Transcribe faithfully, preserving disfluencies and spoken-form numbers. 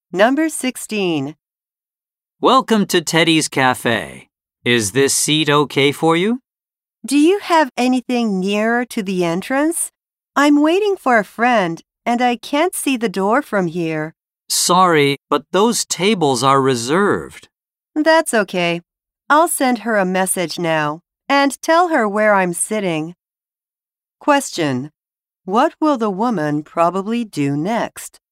Number sixteen. Welcome to Teddy's Cafe. Is this seat okay for you? Do you have anything nearer to the entrance? I'm waiting for a friend, and I can't see the door from here. Sorry, but those tables are reserved. That's okay. I'll send her a message now and tell her where I'm sitting. Question: What will the woman probably do next?